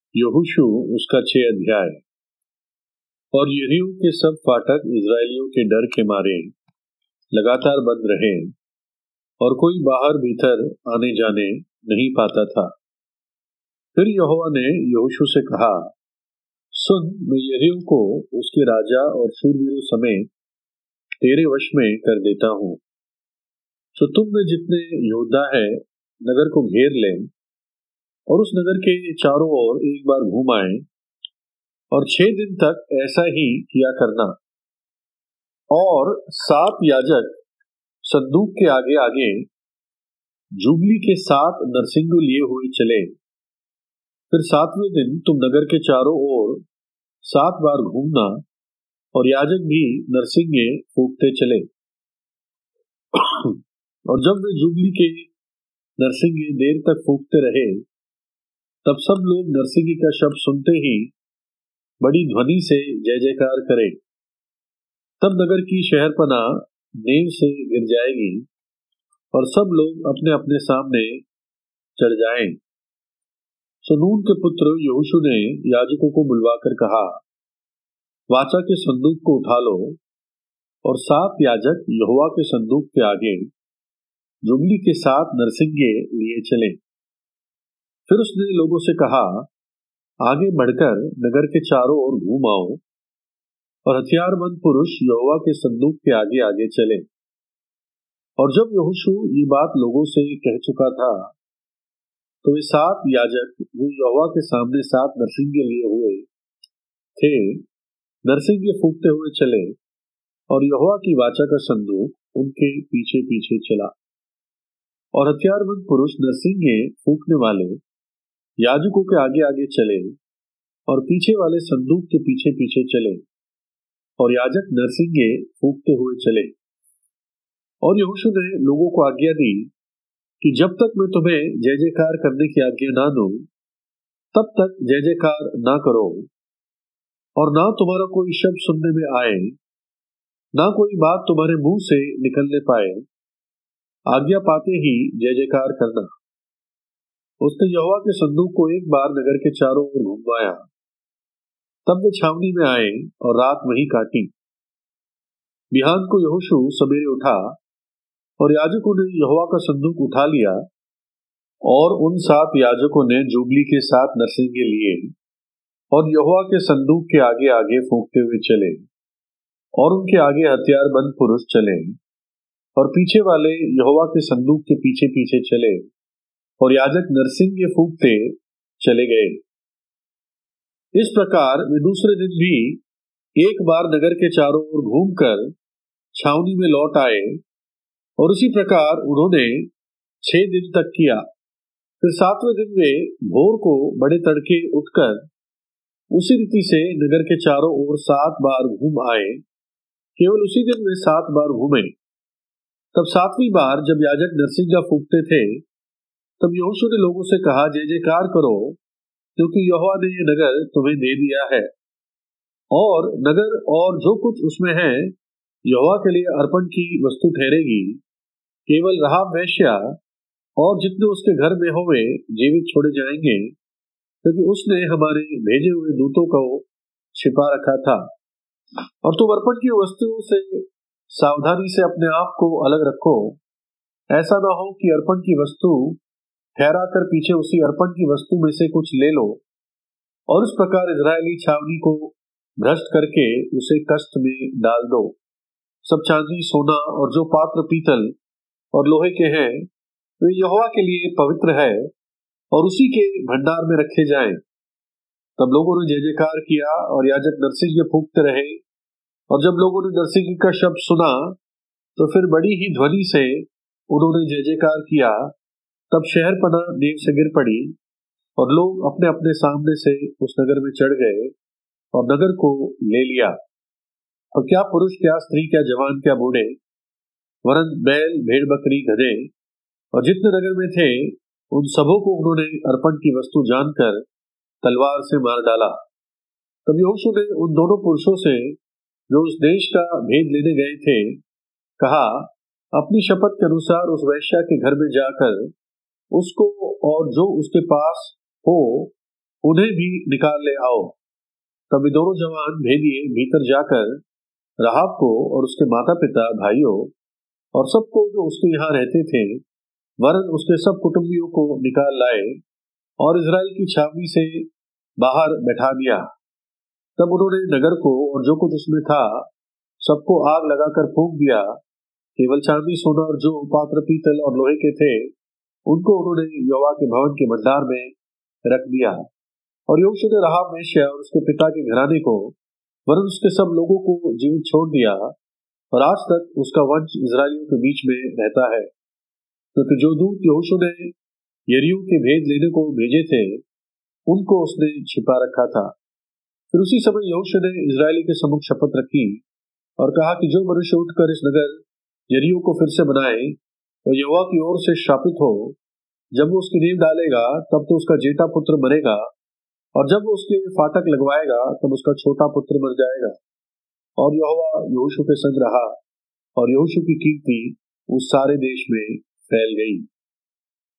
यहोशू उसका 6 अध्याय। और यरीहो के सब फाटक इजरायलियों के डर के मारे लगातार बंद रहे और कोई बाहर भीतर आने जाने नहीं पाता था। फिर यहोवा ने यहोशू से कहा, सुन, मैं यरीहो को उसके राजा और शूरवीरों समेत तेरे वश में कर देता हूँ। तो तुम में जितने योद्धा है नगर को घेर लें और उस नगर के चारों ओर एक बार घूम आए और 6 दिन तक ऐसा ही किया करना। और 7 याजक संदूक के आगे आगे जुबली के 7 नरसिंगे लिए हुए चले। फिर 7वें दिन तुम नगर के चारों ओर 7 बार घूमना और याजक भी नरसिंगे फूंकते चले। और जब वे जुबली के नरसिंगे देर तक फूंकते रहे, तब सब लोग नरसिंगे का शब्द सुनते ही बड़ी ध्वनि से जय जयकार करें। तब नगर की शहरपनाह नींव से गिर जाएगी और सब लोग अपने अपने सामने चढ़ जाएं। सो नून के पुत्र यहोशू ने याजकों को बुलवाकर कहा, वाचा के संदूक को उठा लो। और 7 याजक यहोवा के संदूक के आगे जुबली के 7 नरसिंगे लिए चले। फिर उसने लोगों से कहा, आगे बढ़कर नगर के चारों ओर घूम आओ और हथियारबंद पुरुष यहोवा के संदूक के आगे आगे चले। और जब यहोशू ये बात लोगों से कह चुका था, तो वे 7 याजक जो यहोवा के सामने 7 नरसिंगे लिए हुए थे नरसिंगे फूंकते हुए चले, और यहोवा की वाचा का संदूक उनके पीछे पीछे चला। और हथियारबंद पुरुष नरसिंगे फूंकने वाले याजकों के आगे आगे चले और पीछे वाले संदूक के पीछे पीछे चले, और याजक नरसिंगे फूंकते हुए चले। और यहोशू ने लोगों को आज्ञा दी कि जब तक मैं तुम्हें जय जयकार करने की आज्ञा ना दूं, तब तक जय जयकार ना करो, और ना तुम्हारा कोई शब्द सुनने में आए, ना कोई बात तुम्हारे मुंह से निकलने पाए। आज्ञा पाते ही जय जयकार करना। उसने यहोवा के संदूक को एक बार नगर के चारों ओर घुमाया। तब वे छावनी में आए और रात वहीं काटी। बिहान को यहोशू सवेरे उठा और याजकों ने यहोवा का संदूक उठा लिया, और उन 7 याजकों ने जुबली के 7 नरसिंगे लिए और यहोवा के संदूक के आगे आगे फूंकते हुए चले। और उनके आगे हथियारबंद पुरुष चले और पीछे वाले यहोवा के संदूक के पीछे पीछे चले, और याजक नरसिंगे फूंकते चले गए। इस प्रकार वे दूसरे दिन भी एक बार नगर के चारों ओर घूमकर छावनी में लौट आए, और उसी प्रकार उन्होंने 6 दिन तक किया। फिर 7वें दिन वे भोर को बड़े तड़के उठकर उसी रीति से नगर के चारों ओर 7 बार घूम आए। केवल उसी दिन वे 7 बार घूमे। तब 7वीं बार जब याजक नरसिंगा फूंकते थे, तब यहोशू ने लोगों से कहा, जय जयकार करो, क्योंकि यहोवा ने ये नगर तुम्हें दे दिया है। और नगर और जो कुछ उसमें है यहोवा के लिए अर्पण की वस्तु ठहरेगी। केवल राहाब वेश्या और जितने उसके घर में होवे जीवित छोड़े जाएंगे, क्योंकि उसने हमारे भेजे हुए दूतों को छिपा रखा था। और तुम अर्पण की वस्तुओं से सावधानी से अपने आप को अलग रखो। ऐसा ना हो कि अर्पण की वस्तु ठहरा कर पीछे उसी अर्पण की वस्तु में से कुछ ले लो, और इस प्रकार इजरायली छावनी को भ्रष्ट करके उसे कष्ट में डाल दो। सब चांदी सोना और जो पात्र पीतल और लोहे के हैं वे यहोवा के लिए पवित्र है, और उसी के भंडार में रखे जाएं। तब लोगों ने जय जयकार किया और याजक नरसिंगे फूंकते रहे। और जब लोगों ने नरसिंगे का शब्द सुना, तो फिर बड़ी ही ध्वनि से उन्होंने जय जयकार किया। तब शहरपनाह नींव से गिर पड़ी और लोग अपने अपने सामने से उस नगर में चढ़ गए और नगर को ले लिया। और क्या पुरुष, क्या स्त्री, क्या जवान, क्या बूढ़े, वरन बैल, भेड़, बकरी, गधे और जितने नगर में थे, उन सबों को उन्होंने अर्पण की वस्तु जानकर तलवार से मार डाला। तब यहोशू ने उन दोनों पुरुषों से जो उस देश का भेद लेने गए थे कहा, अपनी शपथ के अनुसार उस वेश्या के घर में जाकर उसको और जो उसके पास हो उन्हें भी निकाल ले आओ। तब वे दोनों जवान भेदिए भीतर जाकर राहाब को और उसके माता पिता, भाइयों और सबको जो उसके यहाँ रहते थे, वरन उसके सब कुटुंबियों को निकाल लाए और इजराइल की छावनी से बाहर बैठा दिया। तब उन्होंने नगर को और जो कुछ उसमें था सबको आग लगाकर फूंक दिया। केवल चांदी, सोना और जो पात्र पीतल और लोहे के थे, उनको उन्होंने यहोवा के भवन के भंडार में रख दिया। और यहोशू ने राहाब वेश्या और उसके पिता के घराने को वरन उसके सब लोगों को जीवित छोड़ दिया, और आज तक उसका वंश इजरायलियों के बीच में रहता है, क्योंकि जो दूत यहोशू ने यरीहो के भेद लेने को भेजे थे, उनको उसने छिपा रखा था। फिर उसी समय यहोशू ने इजरायली के सम्मुख शपथ रखी और कहा कि जो मनुष्य उठकर इस नगर यरीहो को फिर से बनाए और यहोवा की ओर से शापित हो, जब वो उसकी नींव डालेगा तब तो उसका जेठा पुत्र मरेगा, और जब वो उसके फाटक लगवाएगा तब उसका छोटा पुत्र मर जाएगा। और यहोवा यहोशू के संग रहा, और यहोशू की कीर्ति उस सारे देश में फैल गई।